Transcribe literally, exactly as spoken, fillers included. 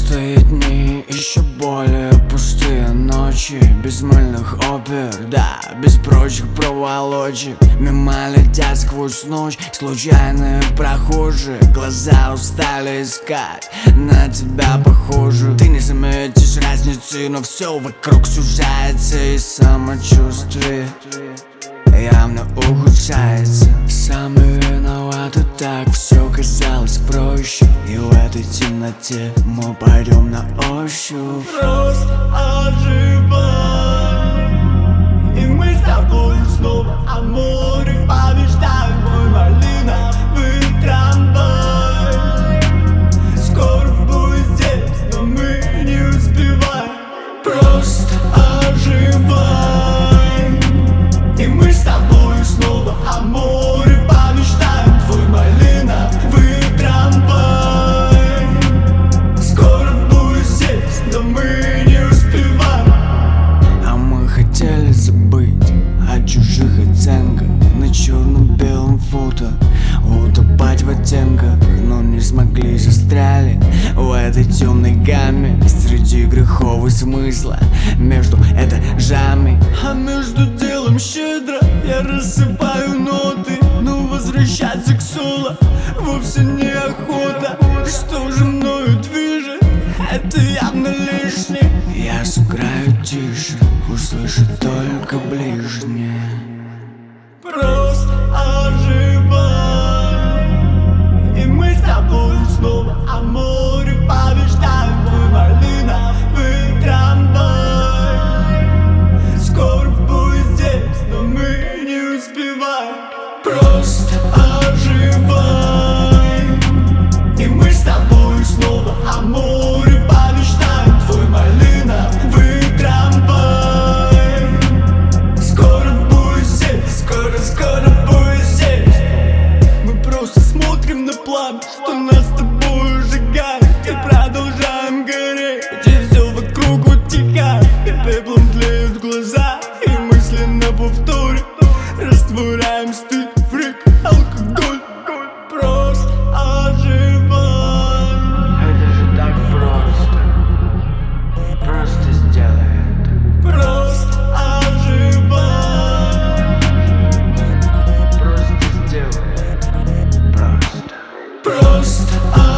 Пустые дни, еще более пустые ночи. Без мыльных опер, да, без прочих проволочек. Мимо летят сквозь ночь случайные прохожие. Глаза устали искать на тебя похожую. Ты не заметишь разницы, но все вокруг сужается. И самочувствие явно ухудшается. Сам виноват, и так все казалось проще. И в этой темноте мы пойдем на ощупь. Просто оживай, и мы с тобой снова о море побеждаем. Мой малиновый трамвай скоро будет здесь, но мы не успеваем. Просто оживай, и мы с тобой снова о море побеждаем. Твой малиновый трамвай скоро будет здесь, но мы не успеваем. А мы хотели забыть о чужих оценках на черно-белом фото, утопать в оттенках, но не смогли, застряли в этой темной гамме. Среди грехов и смысла между этажами. А между делом щедро я рассыпаю ноты, но возвращаться к соло вовсе не охота. Что же мною движет, это явно лишнее. Я сыграю тише, услышит только ближнее. Просто оживай, и мы с тобой снова о море побеждаем. Твой малиновый трамвай скоро будет здесь, но мы не успеваем. Просто оживай, и мы с тобой снова о море побеждаем. Твой малиновый трамвай скоро будет здесь, скоро, скоро будет здесь. Мы просто смотрим на пламя, что нас с тобой сжигает, и продолжаем гореть, где все вокруг утихает, и пеплом тлеют глаза, и мысленно повторим растворяем стыд, фрик, алкоголь. Просто оживай. Это же так просто. Просто сделай это. Просто оживай. Просто сделай это. Просто. Просто оживай.